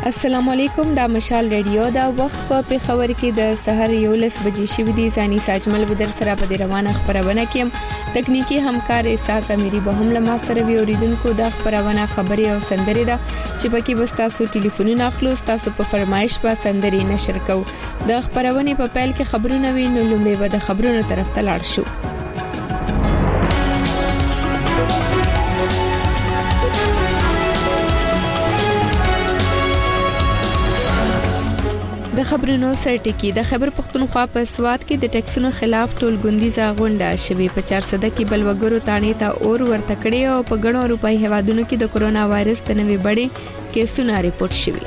السلام علیکم، دا مشال ریډیو دا وخت په پیښور کې د سحر 11 بجې شوې دي. ځاني ساجمل بدر سره په دې روانه خبرونه کې تکنیکی همکار اساق امیری به هم له ما سره وی اوریدونکو د خبرونه خبري او سندري دا چې پکې وستاسو ټلیفونونه اخلو، تاسو په فرمایش په سندري نشر کو. د خبرونه په پیل کې خبرونه وی نو لومړی به د خبرونو طرف ته لاړ شو. د خبرونو سرټکی د خیبر پختونخوا په سواد کې د ټیکسونو خلاف ټولګوندیزه غونډه شوې. په 400 کې بلوګرو تانې ته اور ورته کړی او په غنو روپۍ هوادونو کې د کورونا وایرس د نوې بړې کیسونه ریپورت شوي.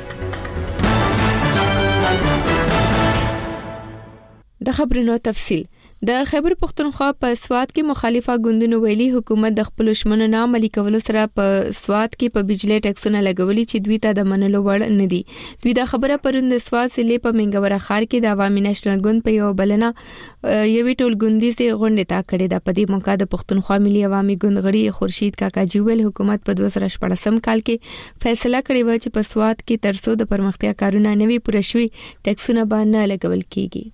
د خبرونو تفصیل. د خیبر پختونخوا په سواد کې مخالفه ګوندونو ویلي حکومت د خپل شمنو نه عملي کولو سره په سواد کې په بجلی ټیکسونه لګولي چې دوی ته د منلو وړ نه دي. دوی دا خبره پروند سواد ضلع په منګوره ښار کې د عوامي نېشنل ګوند په یو بلنه یوې ټولګوندیزه غونډه تا کړې ده. په دې موقع د پختونخوا ملي عوامي ګوند غړي خورشید کاکا جوول حکومت په 2014 کال کې فیصله کړې و چې په سواد کې ترڅو د پرمختیا کارونه نوي پوره شوي ټیکسونه باندې لګول کیږي.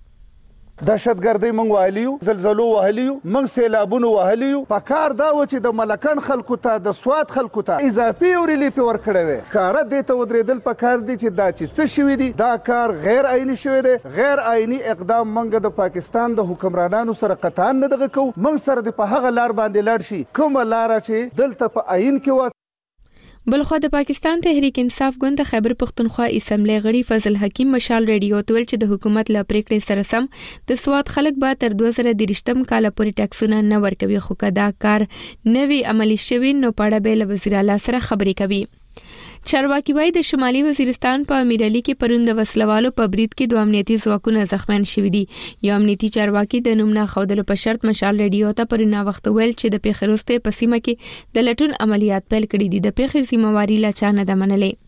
دهشتګردۍ مونږ وهلیو، زلزلو وهلیو، مونږ سیلابونو وهلیو. په کار دا و چې د ملکن خلکو ته د سواد خلکو ته اضافي ریلیف ورکړی وي. کاره دې ته ودرېدل په کار دي چې دا چې څه شوي دي دا کار غیر آئیني شوی دی. غیر آئیني اقدام مونږ د پاکستان د حکمرانانو سره قطعا نه دغه کوو. مونږ سره د په هغه لار باندې لاړ شي کومه لاره چې دلته په آئین کې و. بلخو د پاکستان تحریک انصاف ګوند د خیبر پختونخوا اسمبلی غړي فضل حکیم مشال ریډیو تول چې د حکومت له پریکړې سره سم د سواد خلک به تر 2023 کال پورې ټیکسونه نه ورکوي. خو کدا کار نوي عملی شوی نو پاړه به وزیر اعلی سره خبرې کوي. چارواکي وایي د شمالي وزیرستان په امیرعلی کې پروند وسلوالو په برید کې دوه امنیتي ځواکونه زخمیان شوي دي. یو امنیتي چارواکي د نوم نه خودلو په شرط مشال ریډیو ته پرونه وخت ویل چې د پیښروسته په سیمه کې د لټون عملیات پیل کړي دي. د پیښې ذمہواری لا چانه د منلې.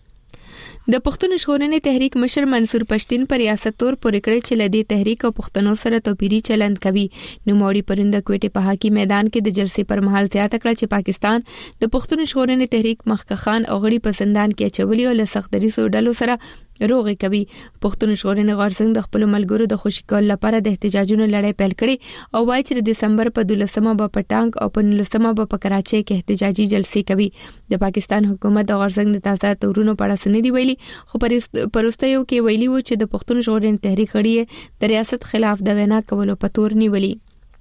د پښتون ژغورنې تحریک مشر منصور پښتين پر ریاست تور پورې کړی چې لدی تحریک او پښتنو سره توپیری چلند کوي. نو موړي پرند کوټه په حاکي میدان کې د جلسې پر مهال زیاته کړه چې پاکستان د پښتون ژغورنې تحریک مخکخان او غړي په زندان کې چولي او له سخت دریسو ډلو سره روغې کوي. پښتون ژغورنې غورځنګ د خپل ملګرو د خوشی کول لپاره د احتجاجونو لړۍ پیل کړي او وایي چې د دسمبر په 12مه به په ټانک او په 19مه به په کراچۍ کې احتجاجي جلسې کوي. د پاکستان حکومت د غورځنګ د تازه تورونو په اړه سندې ویلي خو پروستیو کې ویلي و چې د پښتون ژغورنې تحریک غړي د ریاست خلاف د وینا کولو په تور نیولي.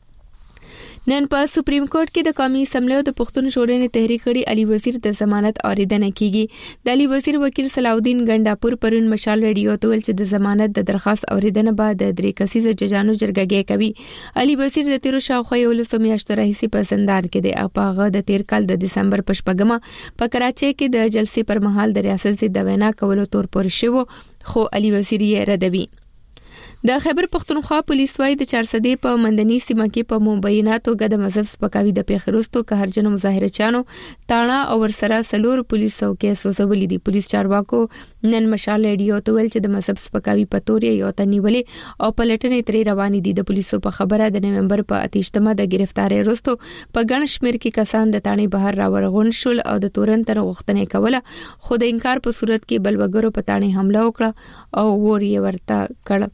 نن په سپریم کورټ کې د قومي اسمبلی د پښتون ژغورنې تحریک غړي علي وزیر د ضمانت اوریدنه کیږي. د علي وزیر وکیل صلاحالدین ګنداپور پرون مشال ریډیو ته ویل چې د ضمانت د درخواست اوریدنه بعد د 3 کسیزه ججانو جرګه کوي. علي وزیر د 13 شاوخوا 11 میاشتو راهیسې په زندان کې دی او په هغه د 13 کال د دسمبر په شپږمه په کراچۍ کې د جلسې پر مهال د ریاست ضد وینا کولو تور پورې شو خو علي وزیر یې ردوي. د خیبر پختونخوا پولیس وايي د 400 په مندني سیمه کې په مبیناتو غد مذهب سپکاوي د پیښروستو قهرجنو مظاهرچانو تاڼه او ورسره سلور پولیسو کې سوزولې دي. پولیس چارواکو نن مشال ریډیو ته ویل چې د مذهب سپکاوي په تور یو تنیولې او پلټنې ترې روانې دي. د پولیسو په خبره د نومبر په 28مه د گرفتاری وروسته په ګڼ شمیر کې کسان د تاڼې بهر راورغون شول او د تورن تر غوښتنې کوله خو د انکار په صورت کې بلوګرو په تاڼې حمله وکړه او ور یې ورته کړ.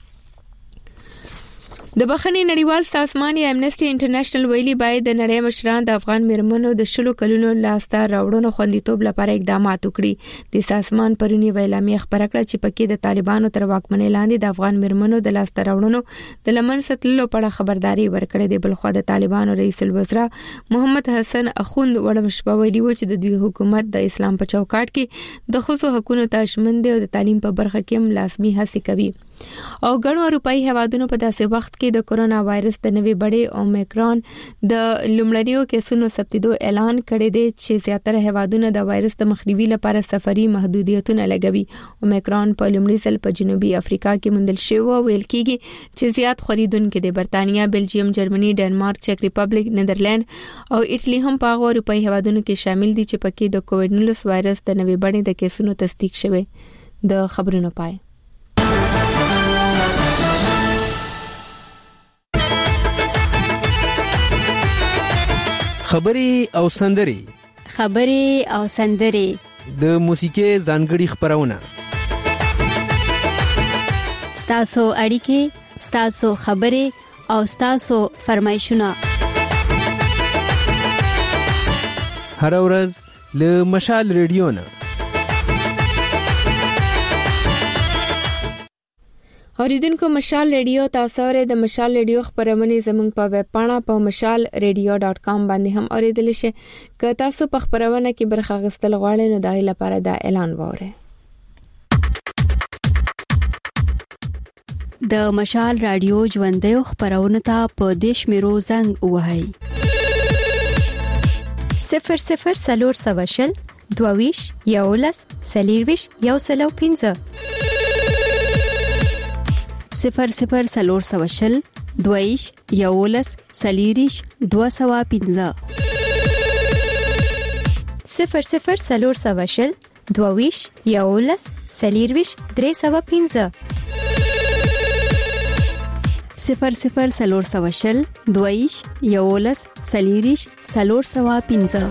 د بخښنې نړیوال سازمان یا امنیسټي انټرنیشنل ویلي باید د نړۍ مشران د افغان میرمنو د 10 کلونو لاسته راوړنو خوندیتوب لپاره اقدامات وکړي. د سازمان پرونی ویلامي خبره کړه چې پکې د طالبانو تر واکمنۍ لاندې د افغان میرمنو د لاسته راوړنو د لمن ستلو په اړه خبرداري ورکړې ده. بلخو د طالبانو رئیس الوزرا محمد حسن اخوند وړم شپه ویلي و چې د دوی حکومت د اسلام په چوکاټ کې د خصوصي حقوقو ته شمن دی او د تعلیم په برخه کې هم لازمي هڅې کوي. او غنو اروپאי هوادونو په داسې وخت کې د کورونا وایرس د نوې بړې اومیکرون د لومړنیو کیسونو ثبتېدو اعلان کړی دی چې زیاتره هوادونو د وایرس د مخنیوي لپاره سفري محدودیتونه لګوي. اومیکرون په لومړي ځل په جنوبي افریقا کې موندل شوی او ویل کېږي چې زیات خریدونکو د برتانیا، بلجیم، جرمني، ډنمارک، چک ریپبلیک، نیدرلند او ایټالي هم په هغه اروپאי هوادونو کې شامل دي چې پکې د کووډ-19 وایرس د نوې بړې د کیسونو تصدیق شوی. د خبرونو پای. خبري او سندري د موسیقي ځانګړي خبرونه ستاسو اړیکې، ستاسو خبرې او ستاسو فرمایشونه هر ورځ له مشال ریډیو نه. اوریدونکو مشال ریډیو تاسو ورې د مشال ریډیو خبرونه زموږ په ویب پاڼه په mashalradio.com باندې هم اوریدل شي. که تاسو په خبرونه کې برخه غوښتل غواړئ نو دای لپاره دا اعلان وره. د مشال رادیو ژوندۍ خبرونه ته په دیش میرو زنګ وهاي 00 22 یولس سلیرویش یو سلو 15 00 22 یولس سلیریش 215 00 22 یولس سلیرویش 315 00 22 یولس سلیریش 315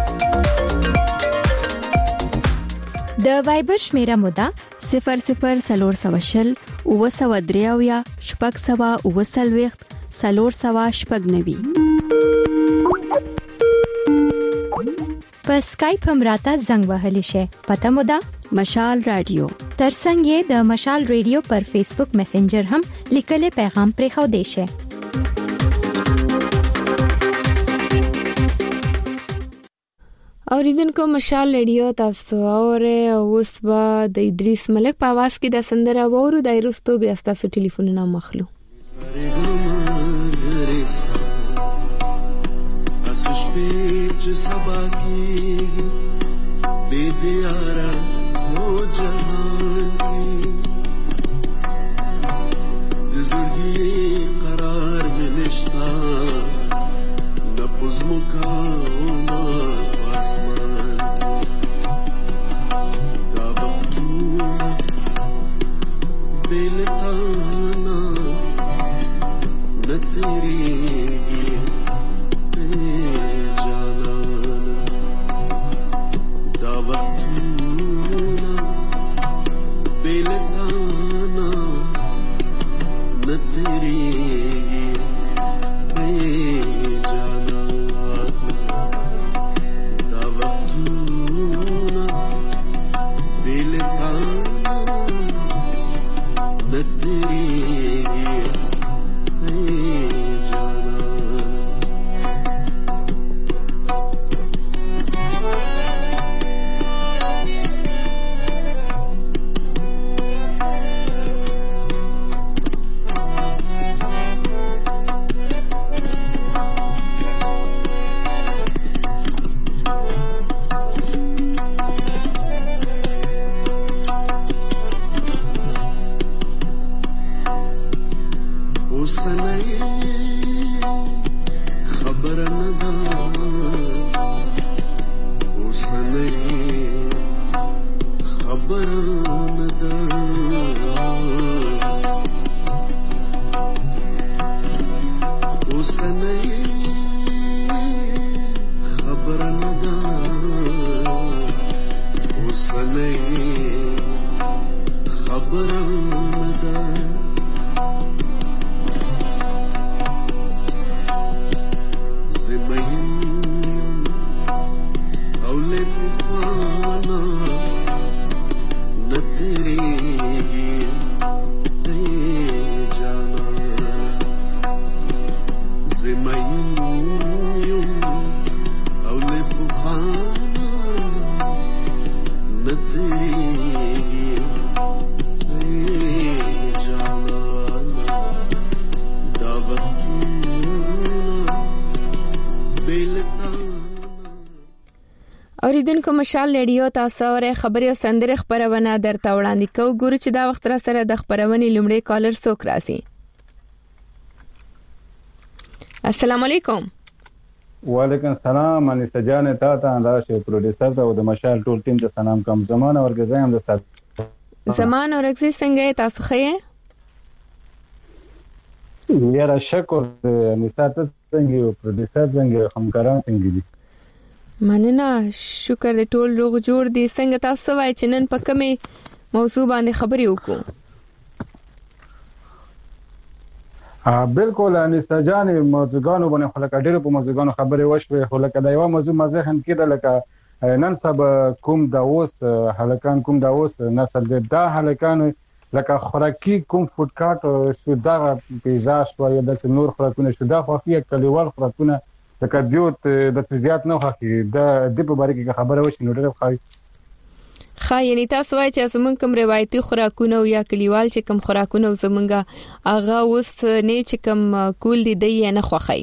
د وایبر شمیره مودا 00 وسودریاویا شپږ سوا وسلويخت سلور سوا شپږ نوي. په سکایپ هم راته زنګ وهلی شي. پته مودا مشال رادیو. ترڅنګ یې د مشال ریډیو پر فیسبوک میسنجر هم لیکلي پیغام پرې خو دی شي. اوریدونکو مشال ریډیو تاسو اوره اوس با د ادریس ملک په आवाज کې د سندره وورو د ایرستو بیا تاسو ټلیفونونه مخلو. اوریدونکو مشال ریډیو تاسو ورې خبري او سندره خبرونه درته وړاندې کوو. ګورو چې دا وخت را سره د خبرونې لومړی کالر څوک راسي. السلام علیکم. وعلیکم السلام. اني سجانه تا راشه پروډوسر ته د مشال ټول ټیم ته سلام کوم. زمانه ورګزه هم د سات زمانه ورګزه څنګه تاسو خې؟ یاره شکر اني سات څنګه پروډوسر څنګه همکاران څنګه دي؟ مننه شکر دې ټول روغ جوړ دي. څنګه تاسو وای چې نن په کومه موضوع باندې خبرې وکړو؟ بالکل انیسه جان موضوعګانو باندې خلک ډېر په موضوعګانو خبرې وشوي خو لکه دا یو موضوع مزهن کېده لکه نن سبا کوم دا اوس هلکان کوم دا اوس نسل دا هلکان لکه خوراکي کوم فود کارت شو دا پیزا شو یا د نور خوراکونه شو دا خو هیڅ کلیوال خوراکونه لکه دیوت د زیات نه خوخي دا د په باره کې خبره وشي نو ډېر ښه یعنی تاسو وایي چې زمونږ کوم روایتي خوراکونه او یا کلیوال چې کوم خوراکونه زمونږه هغه اوس نه چې کوم کول دي نه خوخي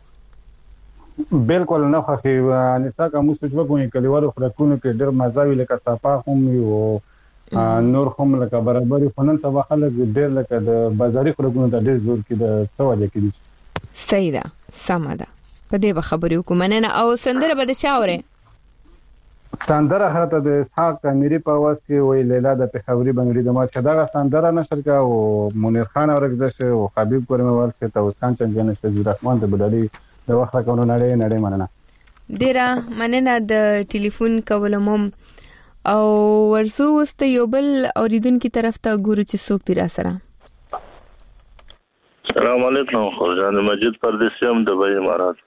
بالکل نه خوخي انیسا کوم څه چې په کلیوال خوراکونه کې ډېر مزاوي لکه صفا هم او نور هم لکه برابر فنن سبا خلک ډېر لکه د بازاري خوراکونه ته ډېر زور کې د څه وجه کې صحیح ده سم ده په دې خبرې وکمنه او سندره به د چاوره سندره هرته د اسحاق امیری په واس کې وی لیلا د پخوري بنگړي د ماته دا سندره نشر کا او منیر خان اورګدش او حبیب کورموال څخه توسکان چنجن استاذ رحمان د بدالي د وخت کونو نړۍ مننه ډیره مننه د ټلیفون کولم او ورسو واست یو بل اوریدونکو طرف ته ګورو چې څوک دی را سره السلام علیکم خورجان مجید پردیسیم د بای امارات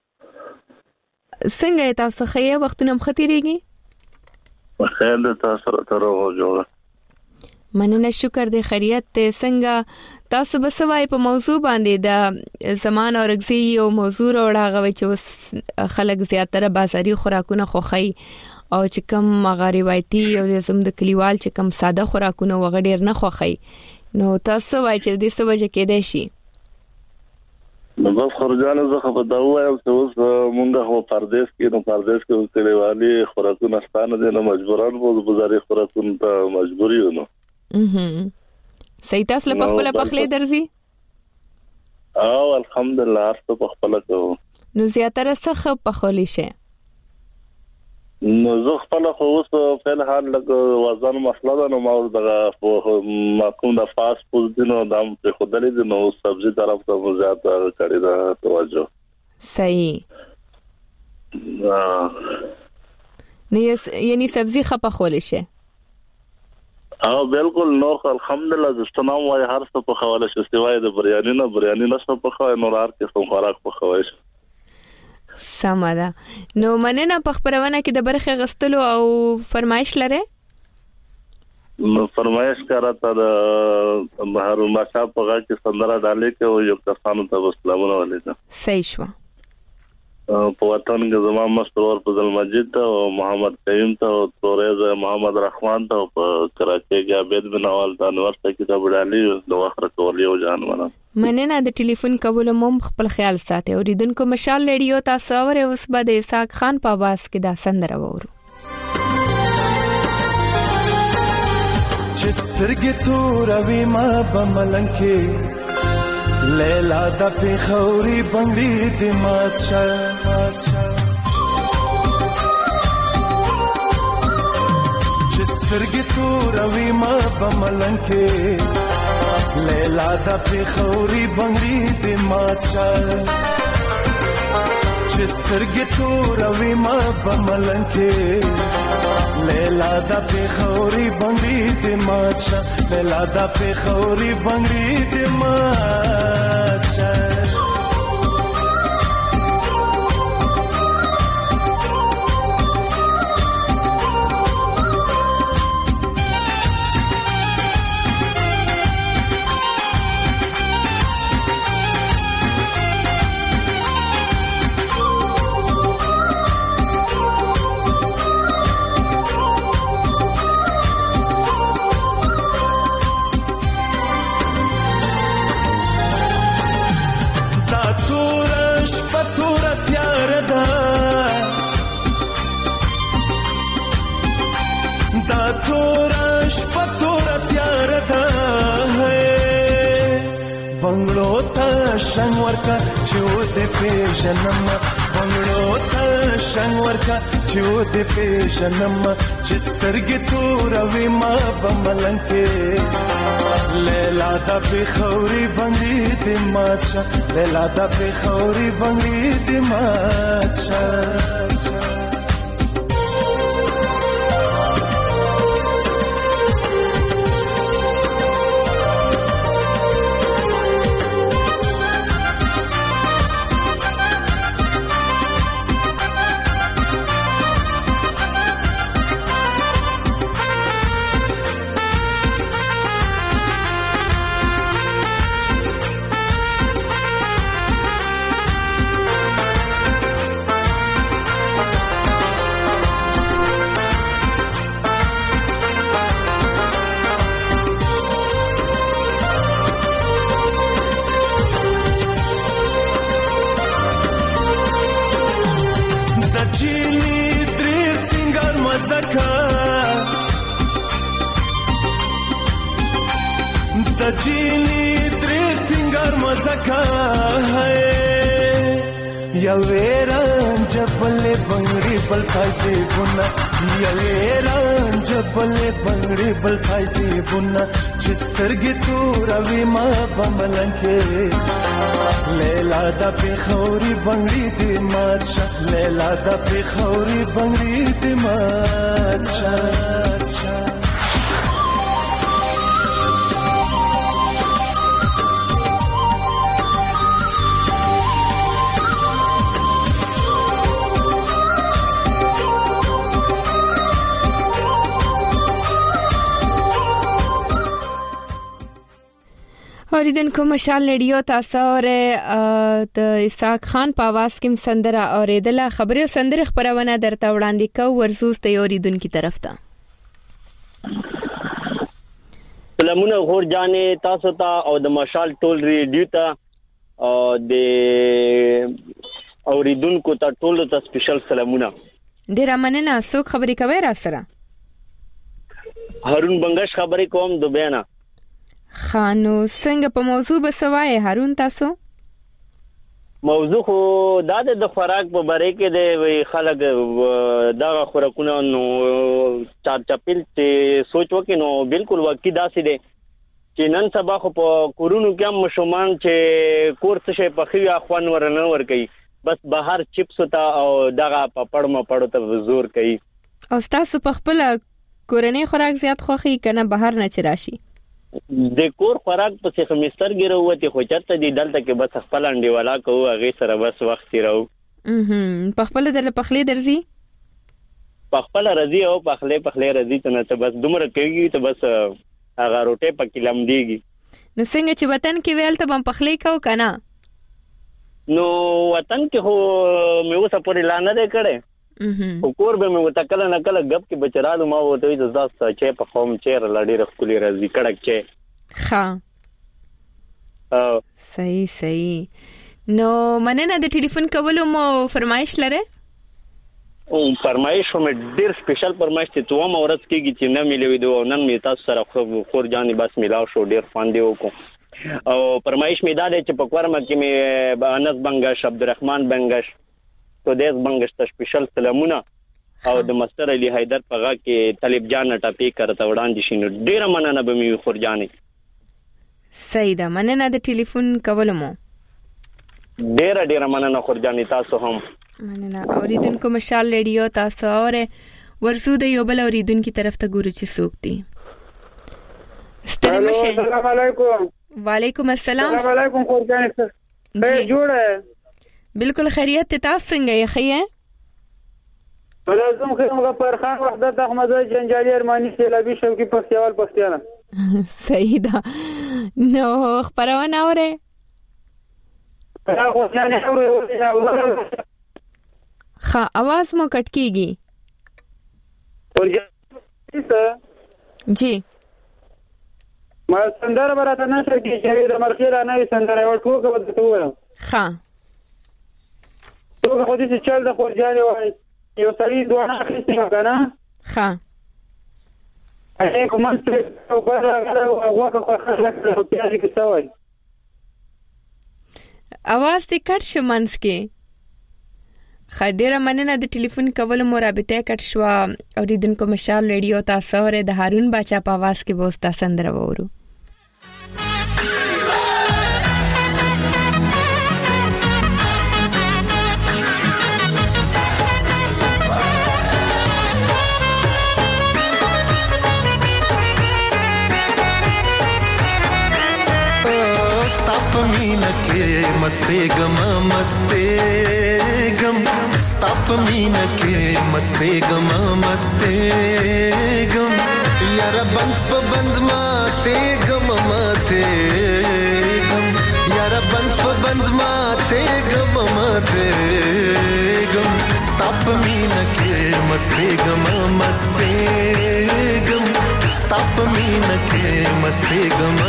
څنګه تاسو خیا وختونه مختیریږي خیر د تاسو سره جوړه مننه شکر د خیریت ته څنګه تاسو بسوای په موضوع باندې د زمان او رګزي او موضوع راغوي چې خلک زیاتره بازاري خوراکونه خوخي او چې کوم غریبایتي او زم د کلیوال چې کوم ساده خوراکونه وغډیر نه خوخي نو تاسو وای چې د څه وجه کې دی شي نو بس خرجانه زه خو دا وایم چې اوس مونږه هو پردیس کې اوس کلیوالي خوراکونه ستانه دي نو مجبوران وو بازاري خوراکونه ته مجبوري ونه صحیح تاسو په خپل پخلې درځي او الحمدلله تاسو په خپل کوو نو زیاتره څه په خولي شي نو زه خپل خو اوس په الحال لګ وزن مسله ده نو ما دغه کوم د فاست فود دینو دام په خدای دې نو سبزی طرف ته زیات کړی دا توجه صحیح نو یعنی سبزی خپه خولې شي او بالکل نو الحمدلله زستنام وای هر څه په خواله شي سوای د بریانی نه څه په خوای نور هر څه خوراک په خوای سمه ده نو مننه په خبرونه کې د برخه غستلو او فرمایش لره نو فرمایش کراته د محروم صاحب په غږ کې سندره ډالې کې او یو کسانو ته سلامونه ولیکم صحیح شو په وطن کې زمام مستور فضل مجید ته او محمد کریم ته او تورز محمد رحمان ته په کراچي کې عبید بن اول د انور ته کتاب ډالې د واخره کولې او جان مننه د ټلیفون کول مم خپل خیال ساتي اوریدونکو مشال ریډیو تاسو اوره اوس بعد اسحاق خان په आवाज کې دا سندره وورو چسترګې توروي ما بملنګ کې لیلا د پخوري بنگړي د ماتشا چسترګې توروي ما بملنګ کې لیلا د پخوري بنگړي د ماتشا چسترګې توروي ما بملنګ کې لیلا د پخوري بنگړي د ماتشا لیلا د پخوري بنگړي د ماتشا شنگ ورکا چو دے پیژنم بنگړو ته شنگ ورکا چو دے پیژنم چسترګې توروي ما بملنګ کې لیلا د پخوري بنگړي د ماتشا لیلا د پخوري بنگړي د ماتشا شکار مزکا ہے یا ویران جبل بنگڑی بل پھائزی بنا یا ویران جبل بنگڑی بل پھائزی بنا چسترگی تو روی ما بملنکے لیلا دا پیخوری بنگڑی دی مادشا لیلا دا پیخوری بنگڑی دی مادشا اوریدونکو مشال ریډیو تاسو د اسحاق خان په आवाज کې سندره اوریدله. خبري سندره خبرونه درته وړاندې کو ورسوس ته اوریدونکو طرف ته. سلامونه غور جانې تاسو ته او د مشال ټول ریډیو ته او د اوریدونکو ته ټول ته سپیشل سلامونه. ډیر مننه. څوک خبرې کوي را سره؟ هارون بنگش خبرې کوم دوبیانا. خانو څنګه په موضوع بسوای هارون تاسو؟ موضوع خو د خوراک په باره کې د خلک دا خوراکونه نو چاپل چې سوچ وکړي نو بالکل واقعي داسې دی چې نن سبا خو په کورونو کې هم مشومان چې کور څه شي په خو اخوان ورنه ور کوي بس بهر چپس ته او دغه پپړ مپړو ته زور کوي. او تاسو په خپل کورنۍ خوراک زیات خوخي کنه بهر نه چراشي؟ د کور خوراک په څه خمستر ګروته خو چرته دی دلته کې بس خپل انډي والا کوو هغه سره بس وخت تیرو. په خپل در پخلي درځي؟ په خپل رضی او په خپل رضی ته نه بس دومره کوي ته بس هغه روټه پکې لمديږي. نو څنګه چې وطن کې ویل ته بم پخلي کو کنه؟ نو وطن کې هو مې وسه پورې لانه ده کړه. او کور به مې وتکل نه کله غب کې بچرالو ما وته د ځاس چې په قوم چیر لړې رخولي راځي کډک چې ها صحیح. نو مننه د ټلیفون کولو مو فرمایش لره؟ او فرمایش هم ډیر سپیشل فرمایش ته توه مورز کېږي چې نه ملوي دوه نن می تاسو سره خور جاني بس ملاو شو ډیر فان دی وکړو. او فرمایش می دا چې په کورما کې می انس بنگش عبدالرحمن بنگش تو دیس بنگش ته سپیشل سلامونه او د مستر علي حیدر پغا کې طالب جان ټاپی کرته وړاندې شینو ډیر مننه به می خور جاني. صحیح ده مننه د ټلیفون کولمو. ډیر مننه خور جاني تاسو هم مننه. اوریدونکو مشال ریډیو تاسو اور ورسو د یو بل اوریدونکو طرف ته ګورو چې څوک دي. السلام علیکم. وعلیکم السلام. السلام علیکم خور جاني سر. جوړه بالکل خیریت ته تاسو څنګه یې خیه؟ ولازم خیمه غفار خان وحدت احمد جنجالي ارماني سیلابي شوقي پښتیوال پښتیانه. صحیح ده. نو خبرونه اوره؟ خو ځانه اوره. ها आवाज مو کټ کیږي. جی ما سندره براته نه شي چې د مرخیره نه سندره ورکو کوم ته وایم. ها تو خو دې چل د خورجاني وای یو سړی دوه اخیستي کنه. ها هغه کوم څه او بل هغه خو خلک په پیاده کې سوای आवाज دې کټ شمنس کې. خډيره مننه د ټلیفون کول مو رابطه کټ شو. اوریدونکو مشال ریډیو تاسو اور د هارون باچا په आवाज کې وستا سندره وورو. मीना के मस्ते गम स्ताफ मीना के मस्ते गम यार बंद प बंद माते गम माते गम यार बंद प बंद माते गम माते गम स्ताफ मीना के मस्ते गम स्ताफ मीना के मस्ते गम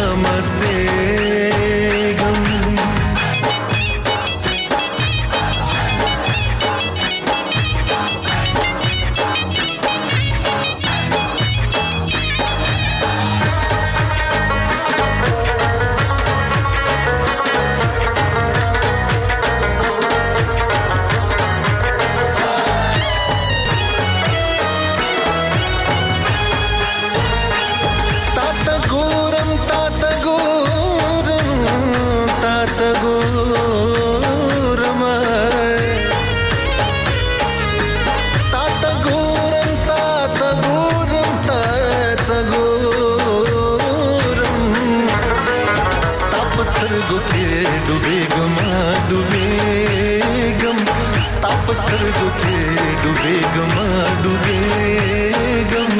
کې ډوبېږم ډوبېږم ستا په سترګو کې ډوبېږم ډوبېږم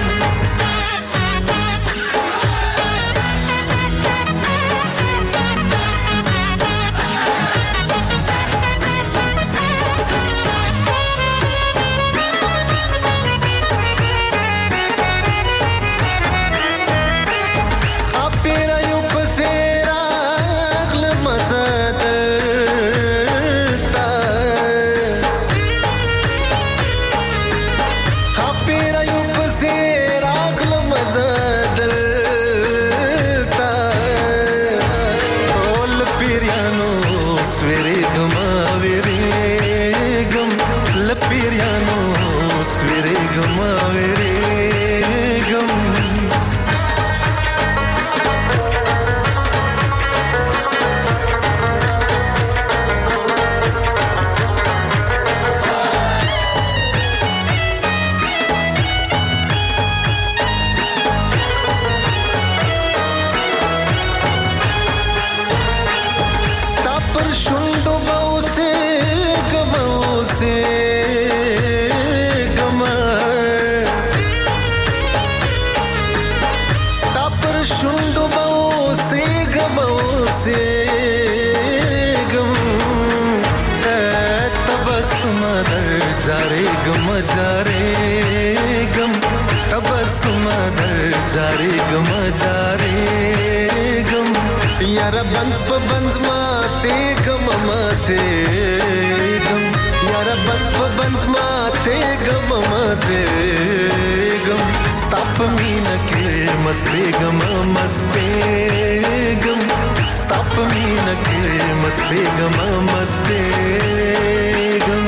यारा बंद प बंद माते गम माते गम यारा बंद प बंद माते गम माते गम स्ताप मीन के मस्ते गम मस्ते गम स्ताप मीन के मस्ते गम मस्ते गम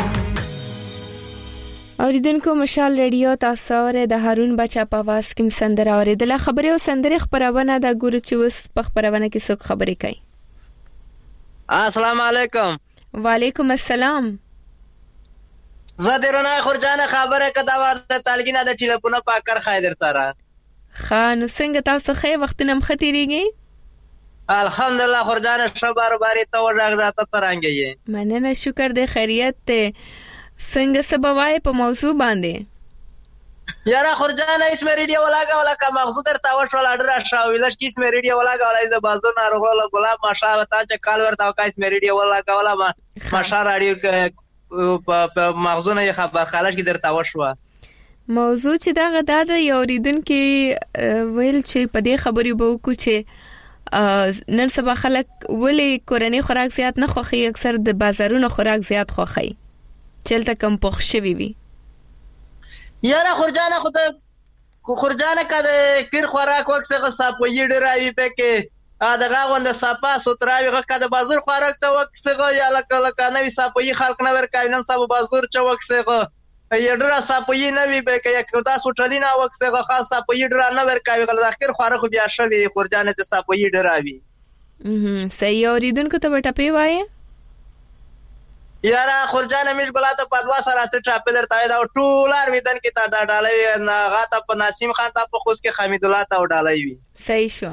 اوریدونکو مشال ریډیو تاسو اوره د هارون بچا په واس کې سندره اوریدل خبري او سندره خبرونه د ګورو چې وس په خبرونه کې څوک خبرې کوي. السلام علیکم. وعلیکم السلام. زدرونه خورجانه خبره کدا واده تلګینه د ټلیفون په کار خایدر تاره. خان څنګه تاسو خې وخت نم ختیریږي؟ الحمدلله خورجانه شبار باري ته وړاګ راته ترانګي. مننه شکر دې خیریت ته. څنګه سبوای په موضوع باندې یاره خورجانه اسمه ریډیو ولاګه ولا کا مغزو در تاوش ولا ډر شاویلش کی اسمه ریډیو ولاګه ولا د بازو نارغول ګلاب ماشا وتا چې کال ورته کا اسمه ریډیو ولاګه ولا ماشا رادیو په مغزو نه خبر خالش کی در تاوش وا موضوع چې دا غدا د یوریدونکو ویل چې په دې خبرې بو کو چې نن سبا خلک ولې کورنۍ خوراک زیات نه خوخي اکثر د بازارونو خوراک زیات خوخي چلته کم پخ شوی وي. یاره خورجانه خود خورجانه کده کیر خوراک وخت څخه صاپوی ډراوی پکې دغه غونډه صاپا سوتراوی کده بازار خوراک ته وخت څخه یا لکه نوې صاپوی خلک نه ورکاوي نن سبا بازار چ وخت څخه یډرا صاپوی نه وی پکې یک دا سوټلینا وخت څخه خاص صاپوی ډرا نه ورکاوي غل اخر خوراک بیا شوی خورجانه ته صاپوی ډراوی. صحیح اوریدونکو ته ټپی وایي. یاره خورجانه میش ګلاته په دوا سره ته چاپلر تاوي دا ټولار ویدن کې تا ډالای نه غاته په نسیم خان ته په خوش کې حمید الله ته ډالای وی. صحیح شو.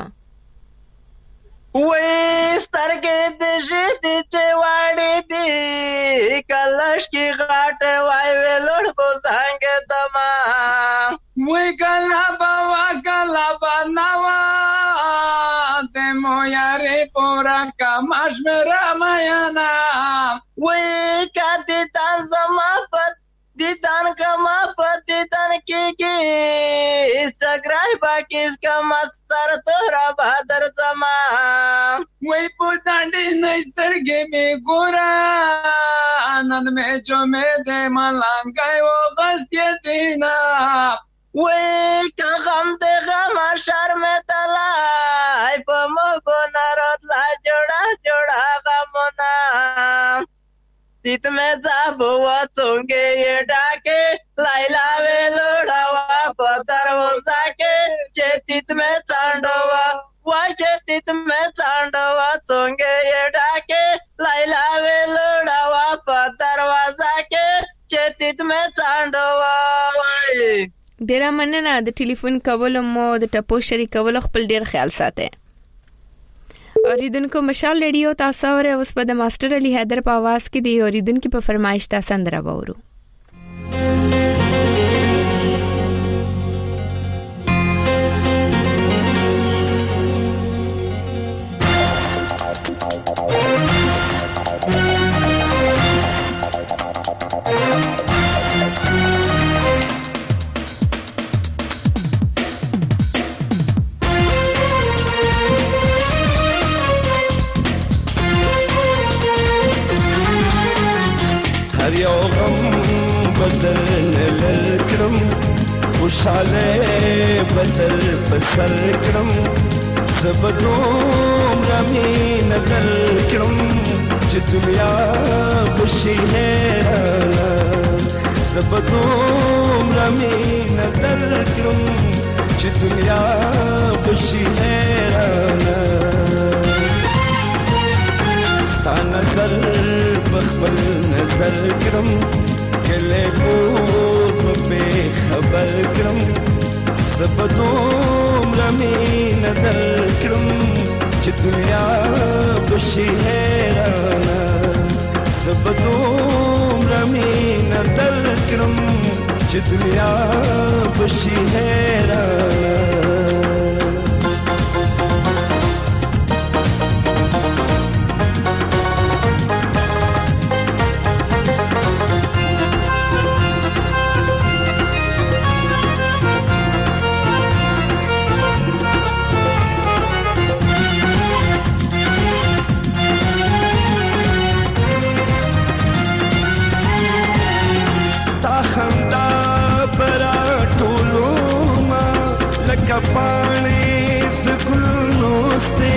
وې سترګې دې شې چې واړې دې کلش کې غاټه وای ویلړ کو څنګه دما وې کلا با نوا ته مو یاره پورا کماش میرا میانا وې کدی تان زما په دیدان کما په دیدان کې انستګرام باکې کما سر تورا بہادر زما وې پوتاندې نسترګې می ګورا نن مې جو مې دې ملنګای و غستې دینا وې کغم دې غم شرم تلای په مګو نارد لا جوړا غمنا تیت میں زابوا چونگے یہ ڈاکے لائلا وے لوڑاوا پتر وزا کے چیتیت میں چانڈوا وای چیتیت میں چانڈوا چونگے یہ ڈاکے لائلا وے لوڑاوا پتر وزا کے چیتیت میں چانڈوا وای. ډیره مننه د ټلیفون کول مو د ټپو شریکول خپل ډیر خیال ساته. اوریدونکو مشال ریډیو تاسو اوره اوس په د ماستر علي حیدر په आवाज کې دی اوریدونکو په فرمایش تاسو اندرا وورو خوشاله بدل پسر کرم زبدوم رمین در کرم چې دنیا بشي هرانا زبدوم رمین در کرم چې دنیا بشي هرانا ستا نظر بخبل نظر کرم کله بود به خبر کرم زبدوم رمین در کرم چې دنیا بشي هرانا زبدوم رمین در کرم چې دنیا بشي هرانا पानी د ګل نوسته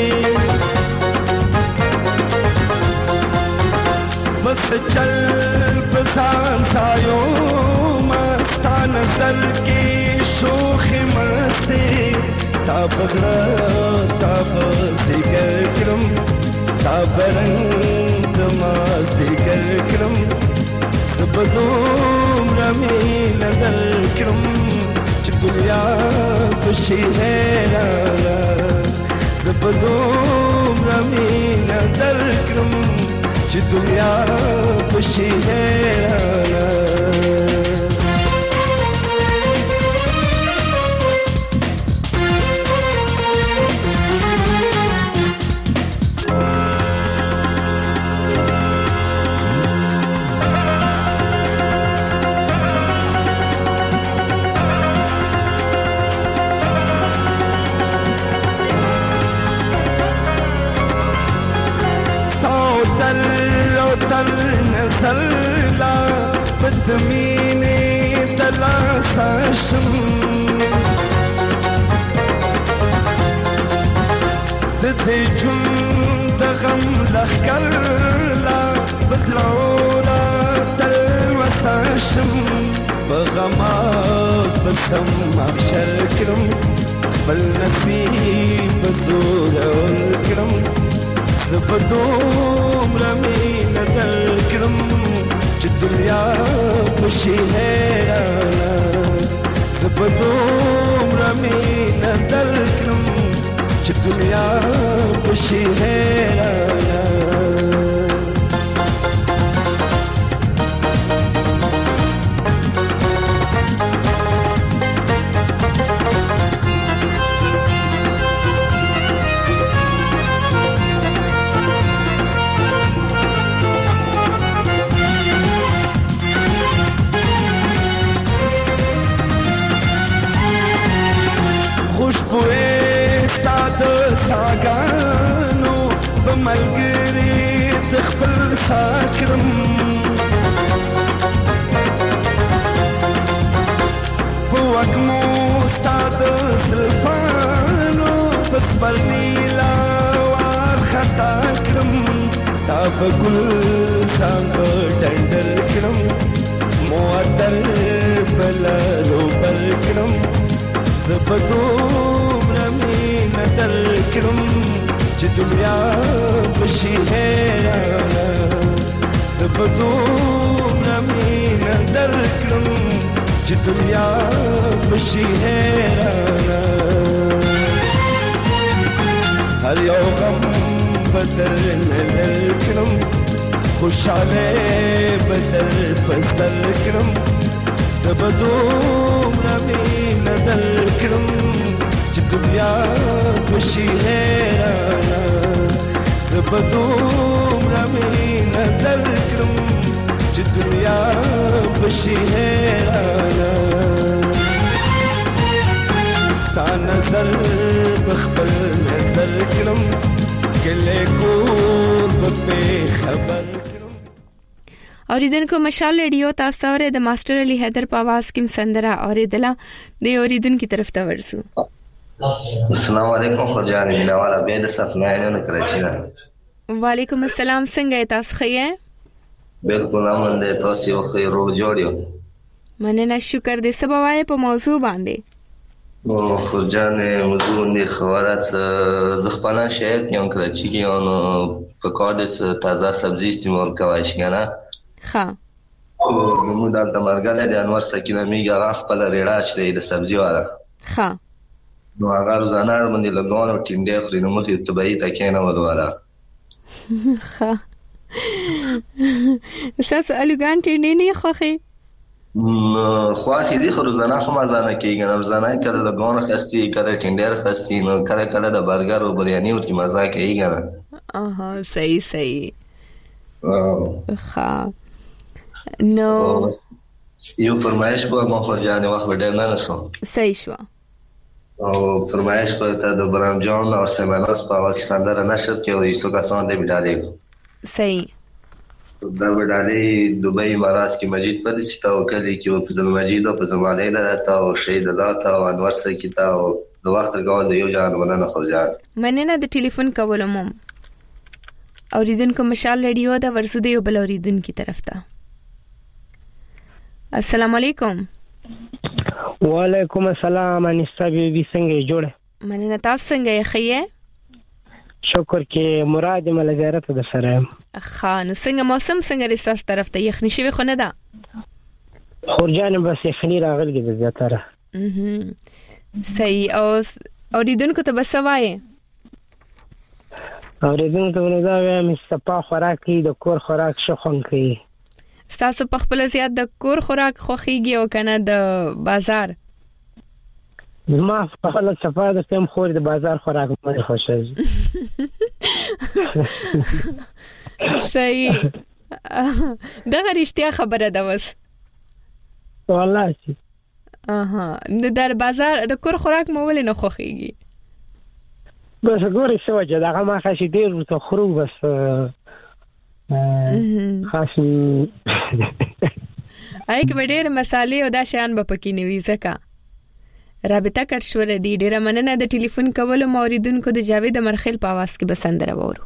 بس چل بسان سایو مستا نظر کې شوخ مسته تا بغرا تا بسګر کرم تا برنګ دماسګر کرم زبدوم رمي نظر کرم دنیا بشي هرانا زبدوم رمین در کرم چې دنیا بشي هرانا نظرلا بدمینه تلاساشم د دې جون د غم لخرلا بزرورا تل وساشم بغماز بسم محشر کرم بل نصیب زور کرم زبدوم رمین در کرم چې دنیا بشي هرانا زبدوم رمین در کرم چې دنیا بشي هرانا ساګانو بملګری تخبل ساکرم بوګمو ستاد سلفانو بس برنیلا وار خطا کرم تا بګل څنګ ډندر کرم موادر بلالو بل کرم زبدوم رمین در کرم چې دنیا بشي هرانا زبدوم رمین در کرم چې دنیا بشي هرانا هر یو غم بدر نظر کړم خوشاله بدر فزر کړم زبدوم رمي نظر کړم چې دنیا خوشي هرانا زبدوم رمي نظر کړم چې دنیا خوشي هرانا ستا نظر بخبل نظر کړم ګلې کور په خبر اوریدونکو مشال ریډیو تاسو اورئ د ماستر علي حیدر په आवाज کې سندره اوریدله د اوریدونکو طرف ته ورسو. السلام علیکم خورجان مینواله به د صفناینو نه کراچي نه. وعلیکم السلام څنګه تاسو ښه؟ بالکل امن دې تاسو یو خیر رو جوړیو. مننه شکر دې سبا وای په موضوع باندې. خورجان موضوع نه خوارات زخپانا شهر کې اون کراچي کې اون په کار د تازه سبزی استعمال کوي شګنا. ها نو دلته مرګله د انور سکینه میګه خپل ریړه شلې د سبزی والا. ها نو هغه روزانه باندې لګون او ټینډه خوري نو مخې ته به تا کېنه ودواله. ها ساس الګان ټینډه نه خوخي خواهی دی خو روزانه خو مزانه کېږي نه روزانه کله لګون خستی کله ټینډر خستی نو کله کله د برګر او بریاني ورته مزه کېږي نه. اها صحیح ها نو یو فرمایش په مو خورجان وخت ډېر نه نسو صحیح شو او فرمایش په ته د برام جان او سیماناس په आवाज سندره نشر کې او یسو کسان دې بډالې صحیح دا بډالې دوبۍ مراس کې مسجد پر ستا او کلی کې په ځل مسجد او په زمانه لرته او شهید الله تا او انور سکیتا او د وخت غوړ د یو جان ونه خورجان مننه د ټلیفون کولم اوریدونکو مشال ریډیو دا ورسو دی بل اوریدونکو طرف ته. السلام علیکم. وعلیکم السلام انیسا بیبي څنګه جوړه؟ مننه تاسو څنګه یې ښه؟ شکر کې مراد مل زیارت در سره. خان څنګه موسم څنګه رساس طرف ته یخنی شوی خو نه ده؟ خورجان بس یخنی راغلی د زیاتره. صحیح اوریدونکو ته بس وایي اوریدونکو ته دا وایم صفا خوراک د کور خوراک شخون کوي. تاسو په خپل زیات د کور خوراک خوخیږي او کنه د بازار؟ ما په خپل صفا د سم خور د بازار خوراک مې خوښه. صحیح دا غریشتیا خبره ده وس والله شي. د بازار د کور خوراک مو ولې نه خوخیږي؟ بس ګورې څه وجه دا ما خاص ډیر ته خورو بس خاص ایک ډېر مصالې او دا شیان به پکې نه وي ځکه رابطه کټ شو ردی ډېر مننه د ټلیفون کولو موریدونکو د جاوید مرخیل په आवाज کې بسندره وورو.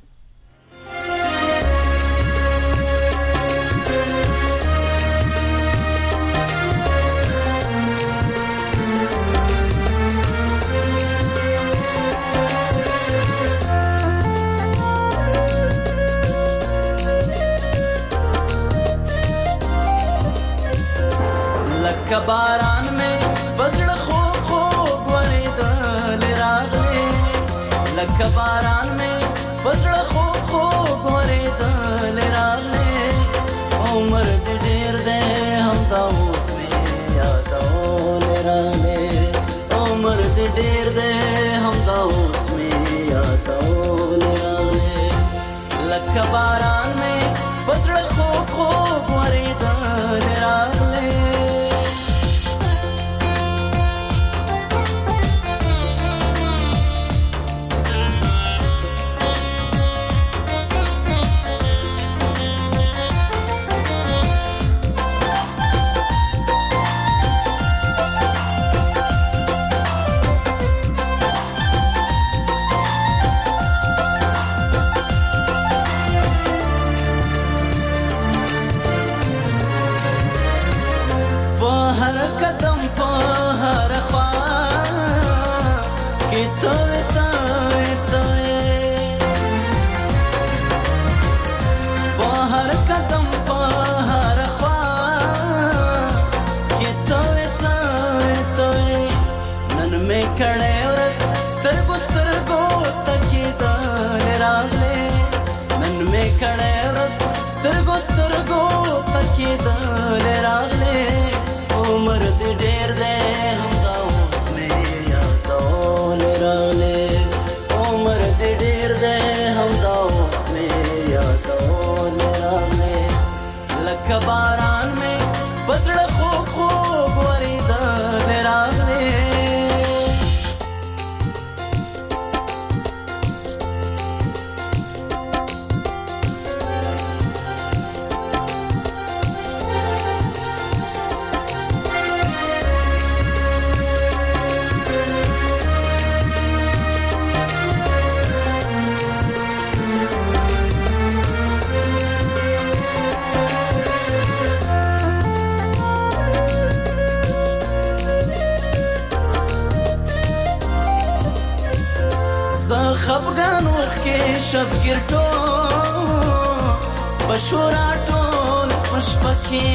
باران میں بزړه خو خو ورېدل راغلې لکه باران میں بزړه خو خو ورېدل راغلې عمر دې ډېر دې هم دا اوس مې یادول راغلې عمر دې ډېر دې هم دا اوس مې یادول راغلې لکه باران میں بزړه خو خو ورېدل راغلې کې شبګر ټول بشورا ټول پشپکې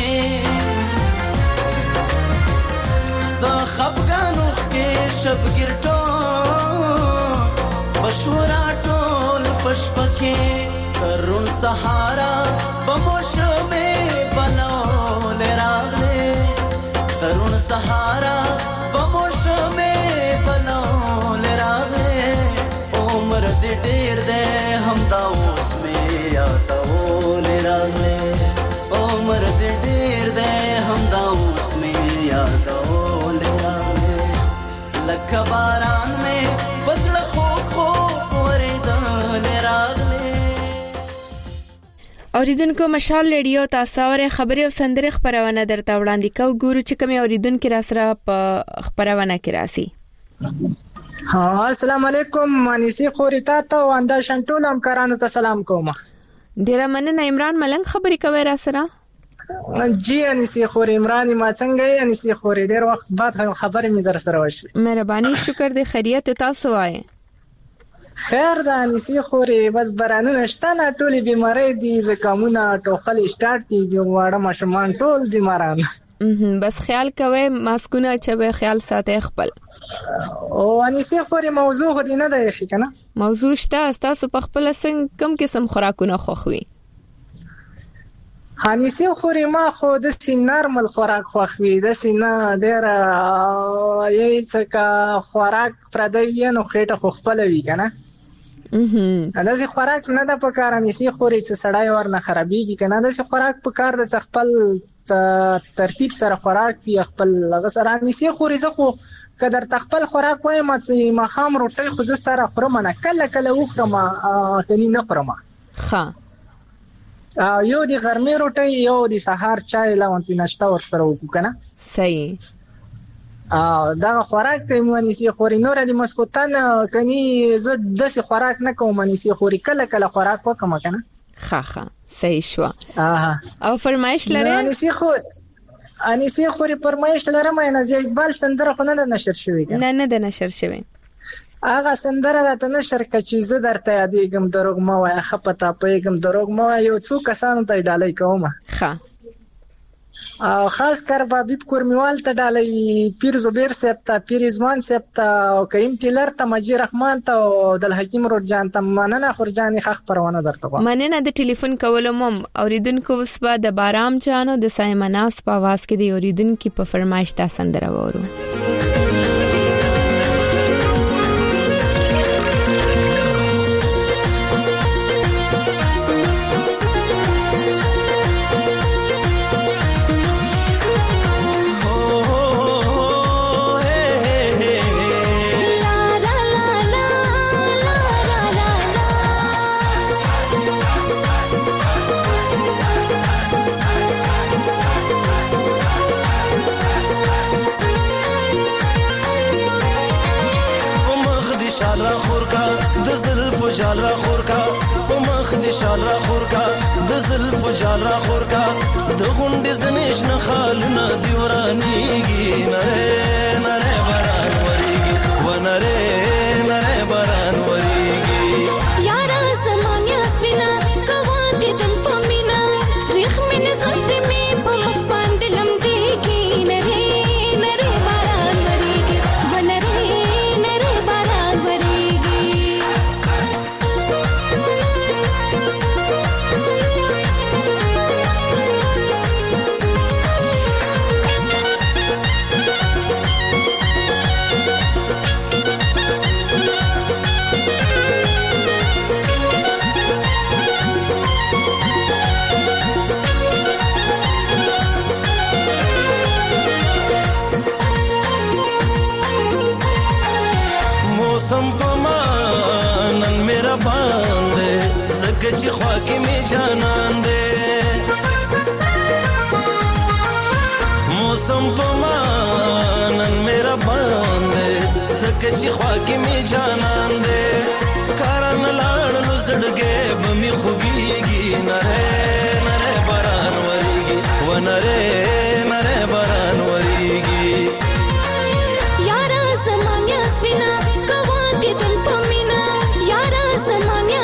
زه خفګانو کې شبګر ټول بشورا ټول پشپکې ترون سهارا بموشمه بنول راغله ترون سهارا بموشمه بنول راغله عمر دې ډېر دې هم دا اوس مې یادول راغله عمر دې ډېر دې هم دا اوس مې یادول راغله لکه باران مې بزړه خو خو ورېدل راغله. اوریدونکو مشال ریډیو تاسو اورئ خبري او سندره خبرونه درته وړاندې کوو ګورو چې کوم اوریدونکو را سره په خبرونه کې راسي. ها السلام علیکم مانیسی خوريتا ته واندا شنټول همکارانو ته سلام کوم. ډیر مننه عمران ملنګ خبري کوي را سره. جی انیسی خوري عمران ما څنګه یې انیسی خوري ډیر وخت بعد خبرې می در سره وشوي. مهرباني شکر دې خیریت تاسو وایي. خیر ده انیسی خوري بس برانه نشته نه ټولې بیماری دي زکامونه ټوخل سٹارټ دي واړه ماشومان ټول بیماران. بس خیال کوئ ماسکونه چې به خیال ساتي خپل. او انیسی خوري موضوع خو دې نه دی شي کنه. موضوع شته تاسو په خپل څنګه کم قسم خوراکونه خوښوي؟ انیسی خوري ما خو د نارمل خوراک خوښوي د سینا ډیر یی څه خوراک پردوی نو خېټه خو خپل وی کنه. دا خوراک نه د پکار انیسی خوري چې سړی ورنه خرابېږي کنه د خوراک په کار د خپل ترتیب سره خوراک وی خپل غسر انیسی خوري زه خو قدر تخپل خوراک وای ما خام روټي خو زه سره خورم نه کله کله وخورم کني نه خورم. ښه یو دی غرمه روټي یو دی سحر چای لاونتي ناشته ور سره وکړه کنه. صحیح. دا خوراک ته مونیسی خوري نور د مسکوتان کني زه د خوراک نه کوم مونیسی خوري کله کله خوراک وکم کنه. ښه صحیح شو. او فرمایش لري انیسی خوري فرمایش لرم نه زی اقبال سندره خو نه نشر شوی کنه. نه د نشر شوی هغه سندره راته نشر کچې زه درته یادېږم دروغ ما وای خپته پیغام دروغ ما یو څو کسانو ته ډالۍ کوم. ښه او خاص کر بابیب کورمیوال ته ډالۍ پیر زبیر صاحب ته پیر ازمان صاحب ته او کریم ټیلر ته مجید رحمان ته او د حکیم روډ جان ته مننه خورجاني خخ پرونه درته مننه د ټلیفون کولو مم اوریدونکو وسبا د بارام جانو د سایمناس په आवाज کې د اوریدونکو په فرمایش تا سندره وورو. جال را خور کا مخ دې شال را خور کا د زلف جال را خور کا د غونډې زنیش نه خالونه دی ورانیږي نره نره باران وریږي و نره نره باران وریږي یارا زمانیا سپینا کواتې تم پمینا ریخ مې زلفې مې په مخ باندې لمدېږي نره نره باران وریږي و نره نره باران وریږي. मौसम पमानन मेरा बांधे जग ची ख्वाकी में जानन दे मौसम पमानन मेरा बांधे जग ची ख्वाकी में जानन दे कारण लाड़ लुजड़गे बमी खुबीगी नरे नरे बरान वरीगी व नरे नरे बरान वरीगी यारा ज़मान्या स्पिना कवाती तुम पमीना यारा ज़मान्या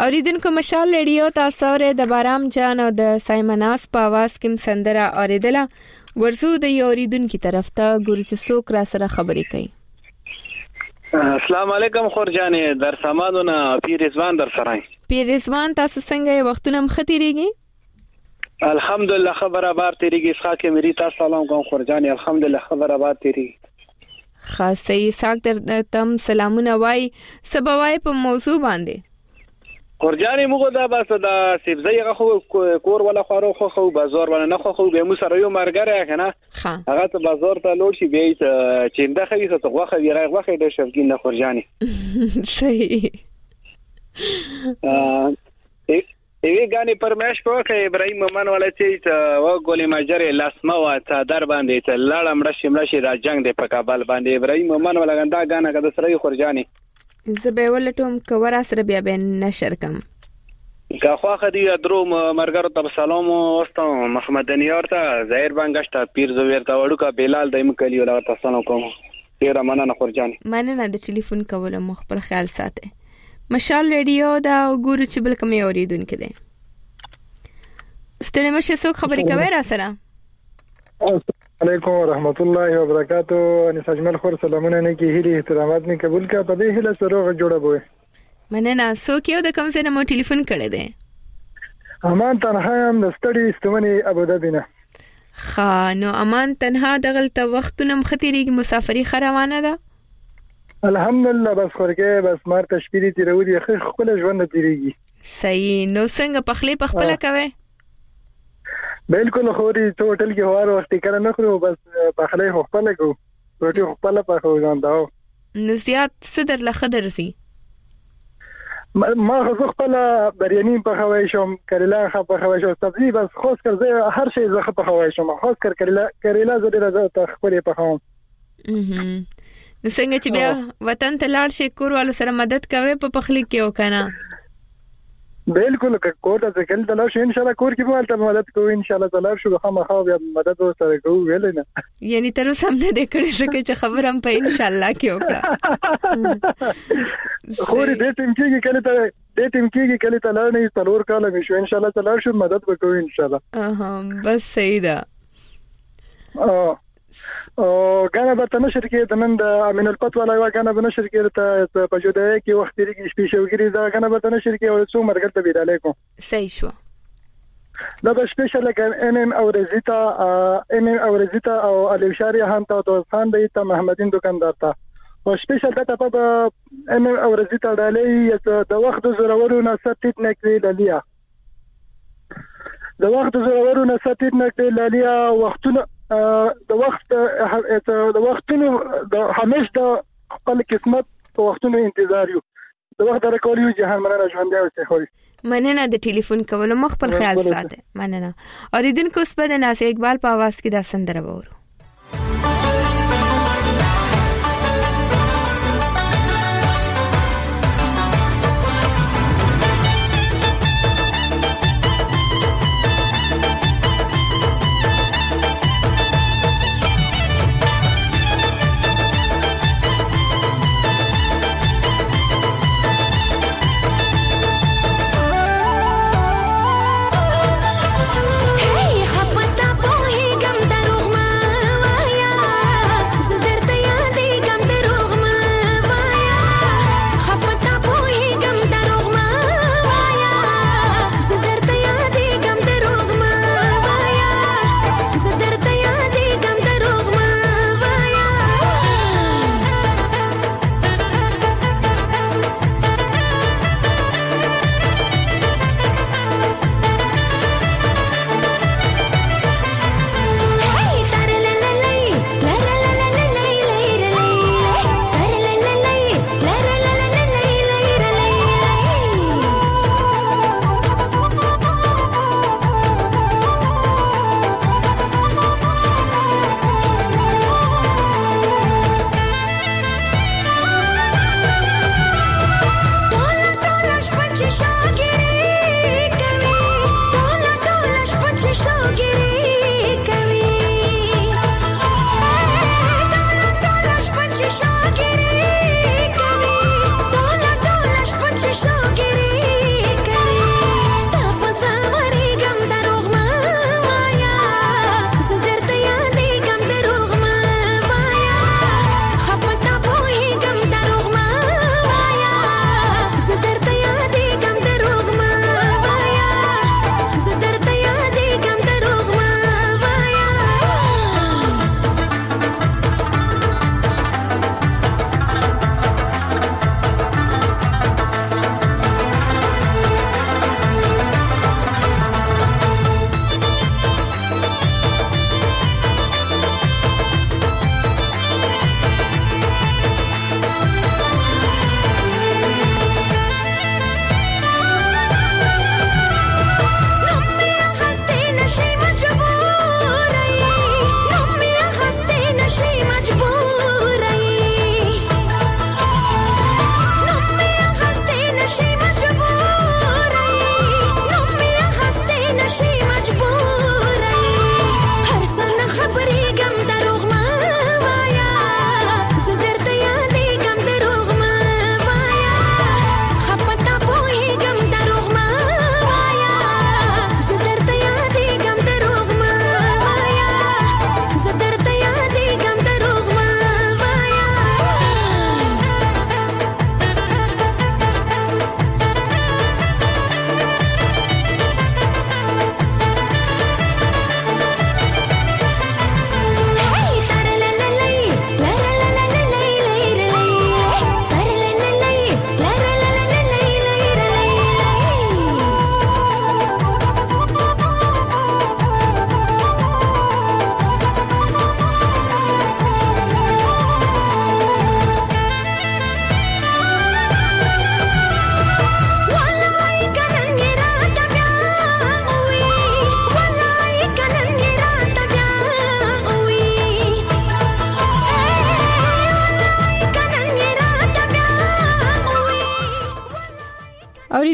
اوریدونکو مشال ریډیو تاسو ر د بارام جان او د سایمناس په आवाज کې سندره اوریدله. ورزو د یو اوریدونکو طرف ته ګورچسوک را سره خبرې کوي. السلام علیکم خورجانې در سامانونه پیر رضوان در سره. پیر رضوان تاسو څنګه وختونه مختیریږي؟ الحمدلله خبر آباد تیریږي. اسحاق مری تاسو سلام کوم خورجانې. الحمدلله خبر آباد تیریږي. خاصه اسحاق در تم سلامونه وای سبوای په موضوع باندې. خورجانې موږ دا بس دا سبزی خو کور ولا خورو خو بازار ولا نه خو به مو سره یو مرګره کنه هغه ته بازار ته لوړ شي به چې د خې ته غوخه ویره غوخه د شفقین نه خورجانې صحیح ایوی غانی پرمش پوکه ابراهیم مومن ولا چې و ګولې ماجر لاسمه وا صدر باندې ته لاړه مړه شمله شي را جنگ د پکابل باندې ابراهیم مومن ولا غندا غانه کده سره خورجانې زبې ولټوم کور سره بیا به نشر کم که خواخه دی درو مرګرو ته سلام واستم محمد دنیار ته ظاهر بنگشت پیر زویر ته وړو کا بلال دایم کلی ولا تاسو نو کوم ډیر مننه خورجانې. مننه د ټلیفون کول مو خپل خیال ساته. مشال ریډیو دا ګورو چې بل کوم اوریدونکو دی. ستړي مشه څوک خبرې کوي را سره؟ علیکم ورحمت الله وبرکاتہ. انس اجمل خور سلامونه نه کی هیله احترامات نه قبول کا په دې هله سره جوړه بوي. مننه. څوک یو د کوم ځای نه مو ټلیفون کړی دی؟ امان تنها هم د ستړي استمنې ابوظبي نه. نو امان تنها دغلته وختونه مختیریږي مسافری خروانه ده؟ الحمدلله بس خورګه بس مار تشپیری تیرودي خپل ژوند تیریږي. صحیح. نو څنګه پخلی پخپل کوي؟ بالکل خوري ته هوټل کې هوار وخت کړه نه خورو بس پخلی خپل کو روټي خپل پخو ځانداو. نو زیات صدر لخدر سي ما خپل بریانی پخوي شم کریلا پخوي شم سبزی بس خاص کر زه هر شی زه پخوي شم خاص کر کریلا زه ډیره ته خپل پخوم. نو څنګه چې بیا وطن ته لاړ شي کور والو سره مدد کوي په پخلی کې وکنه؟ بالکل کور ته ځکه ته لاړ شي ان شاء الله کور کې به تل مدد کوو ان شاء الله تعالی شو خامخا بیا مدد سره کوو ویل نه. یعنی تر اوسه هم نه د کړي چې خبرم په ان شاء الله کې وکړه. خو دې ټیم کې کله ته لاړ نه څلور کال مې شو ان شاء الله تعالی شو مدد وکړو ان شاء الله. بس صحیح ده. او غانا به تنشر کې د نن د امین القط ولا غانا به نشر کې ته په جوړه کې وخت لري چې شوګری دا غانا به تنشر کې او څو مرګ ته ویل کوم. صحیح شو. دا به سپیشل ان او رزیتا او الوشاری هم ته خان دی ته محمدین دکاندار ته او سپیشل دا په ان او رزیتا ډالې د وخت ضرورو نه ستیت نکړي لالیا د وخت ضرورو نه ستیت نکړي لالیا وختونه د وختونو د همیش د خپل قسمت په وختونو انتظار یو د وخت راکول یو جهان مننه ژوند دی او خوري. مننه د ټلیفون کول مخ خپل خیال ساته. مننه. اوریدونکو سپه د ناصر اقبال په आवाज کې دا سندره وورو. Hey, خپتا په هیګم دروغ ما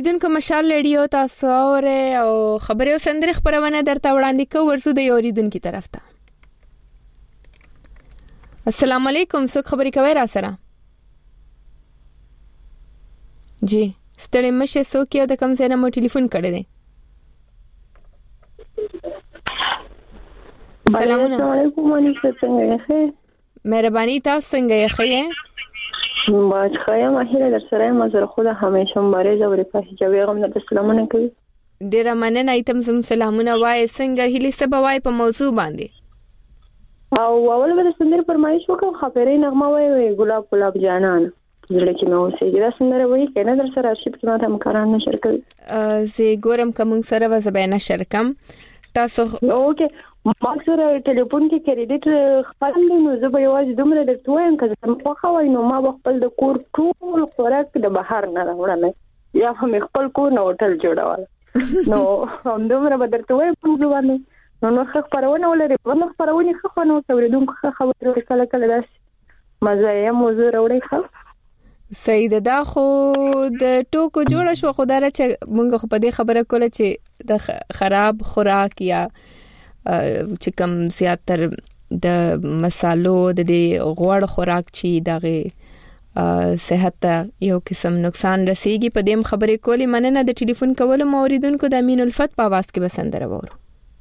اوریدونکو مشال ریډیو تاسو اوره او خبري او سندري خبرونه درته وړاندې کوو ورسو د اوریدونکو طرف ته. السلام علیکم، څوک خبري کوي را سره؟ جی ستړي مشه څوک یو د کوم ځای نه مو ټلیفون کړی دی؟ السلام علیکم، انیسه څنګه یې؟ مهرباني، تاسو څنګه یې؟ باج خایم اخیره در سره مزر خود همیشه مبارز او رفاه جویغم در سلامونه کوي. ډیره مننه، ایتم زم سلامونه وای. څنګه هلي سبا وای په موضوع باندې؟ او اول به سندر فرمایش وکم خبرې نغمه وای ګلاب ګلاب جانان زړه کې نو سي دا سندر وای کنه در سره ارشیف کې ماته مکران نشر کوي. زه ګورم کوم سره وزبینه شرکم تاسو. اوکې ما سره ټلیفون کې کریډټ خپل نو زه به یوازې دومره درته وایم که زه مخ خوای نو ما خپل د کور ټول خوراک د بهر نه راوړم یا هم خپل کور نه هوټل جوړول نو هم دومره به درته وایم په باندې نو خبرونه ولري په خبرونه خو نو اوریدونکو خبرې کله کله داسې مزه یې موضوع راوړي. خو سید دا خو د ټوکو جوړ شو خدای را چې مونږ خو په دې خبره کوله چې د خراب خوراک یا چې کوم زیاتر د مسالو د غوړ خوراک چی دغه صحت ته یو قسم نقصان رسیږي په دې خبرې کولی. مننه د ټلیفون کولو موریدونکو د امین الفت په आवाज کې بسندره وورو.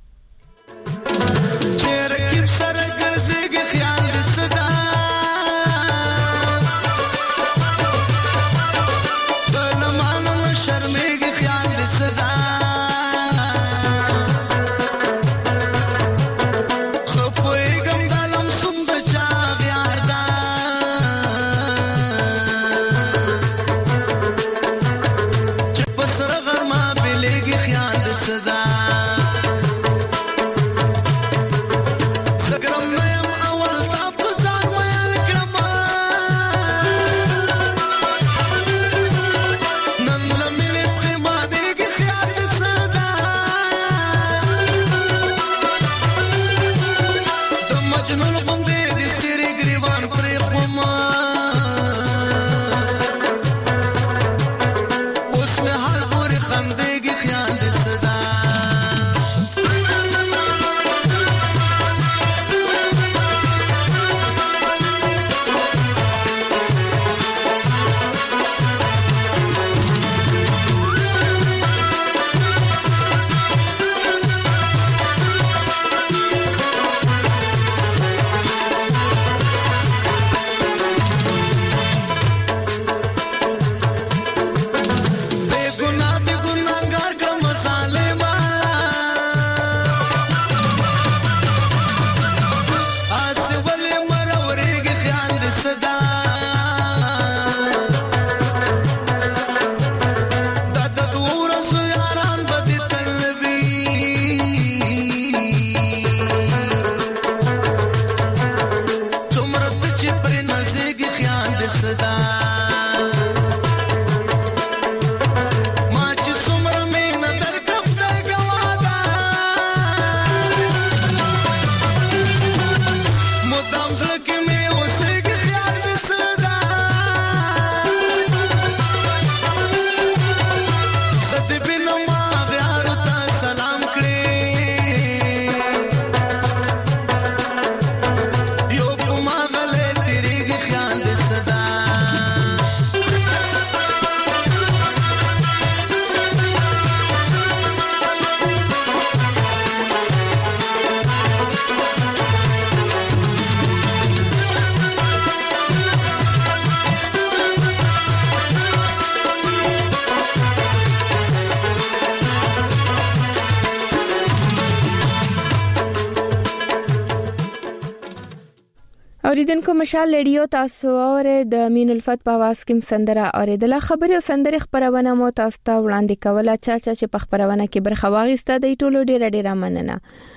اوریدونکو مشال ریډیو تاسو اوره د امین الفت په आवाज کې سندره اوریدله. خبري او سندري خبرونه مو تاسو ته وړاندې کوله چې په خبرونه کې برخه واغسته د ټولو ډیره مننه.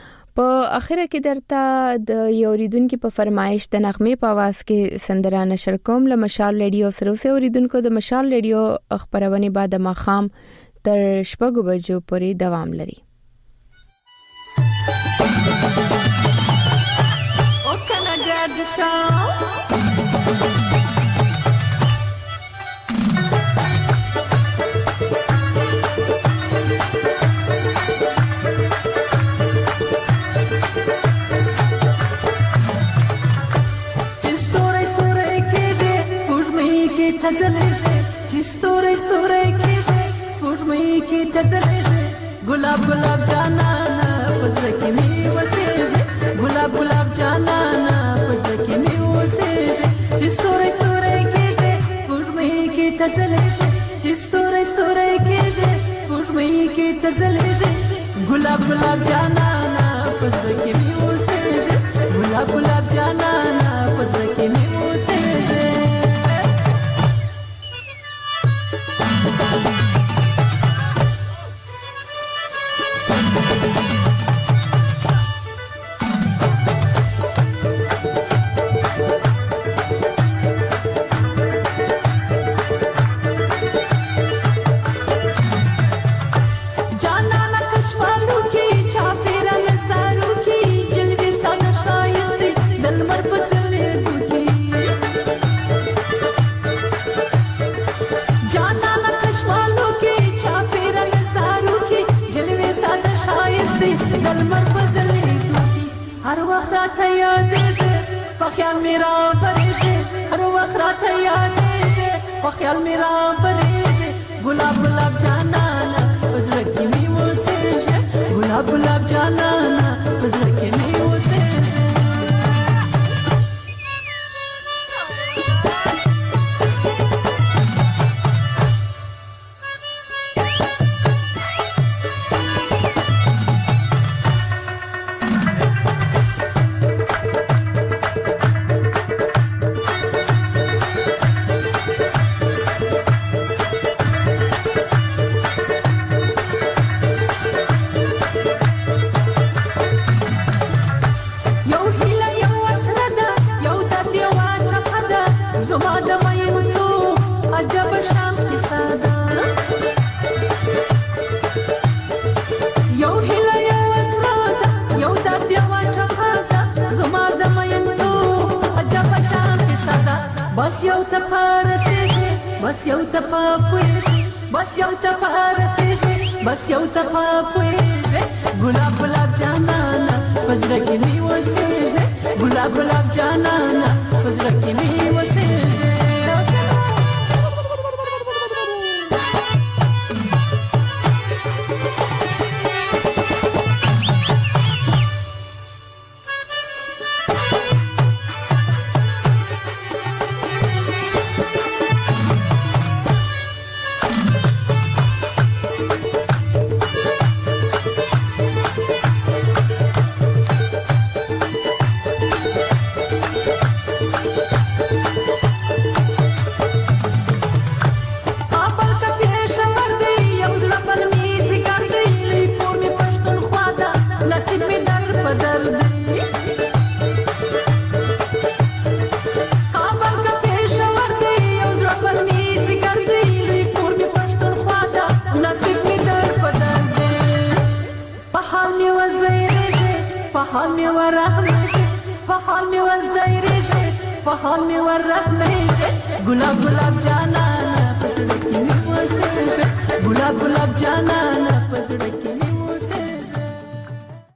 په اخره کې درته د اوریدونکو په فرمایش د نغمه په आवाज کې سندره نشر کوم. له مشال ریډیو سره اوریدونکو د مشال ریډیو خبرونه بعد ما خام تر شپږ بجو پورې دوام لري. The show. تزلېږي چې ستوري ستوري کېږي سپوږمۍ کې تزلېږي ګلاب ګلاب جانانه په زړه کې مې وسېږي ګلاب ګلاب جانانه په زړه کې مې وسېږي چې ستوري ستوري کېږي سپوږمۍ کې تزلېږي چې ستوري ستوري کېږي سپوږمۍ کې تزلېږي ګلاب ګلاب جانانه په زړه کې مې وسېږي ګلاب ګلاب جانانه په زړه کې مې وسېږي هر وخت راته یادېږي په خیال مې رابرېږي هر وخت راته یادېږي په خیال مې رابرېږي ګلاب ګلاب جانانه په زړه کې مې اوسېږي ګلاب ګلاب جانانه په زړه کې مې اوسېږي بس یو ته پارسېږي بس یو ته پاپوېږي بس یو ته پارسېږي بس یو ته پاپوېږي ګلاب ګلاب جانانه په زړه کې مې اوسېږي ګلاب ګلاب جانانه په زړه کې مې اوسېږي ګلاب ګلاب جانانه په زړه کې مې اوسېږي ګلاب ګلاب جانانه په زړه کې